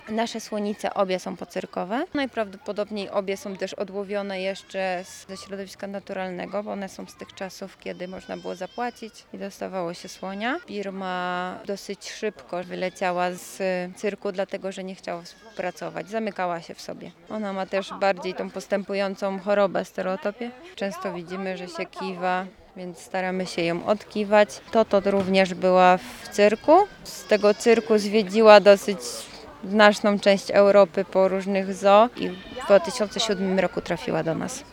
Nasze słonice obie są pocyrkowe. Najprawdopodobniej obie są też odłowione jeszcze ze środowiska naturalnego, bo one są z tych czasów, kiedy można było zapłacić i dostawało się słonia. Birma dosyć szybko wyleciała z cyrku, dlatego że nie chciała współpracować. Zamykała się w sobie. Ona ma też bardziej tą postępującą chorobę stereotopię. Często widzimy, że się kiwa, więc staramy się ją odkiwać. To również była w cyrku. Z tego cyrku zwiedziła dosyć znaczną część Europy po różnych zoo i w 2007 roku trafiła do nas.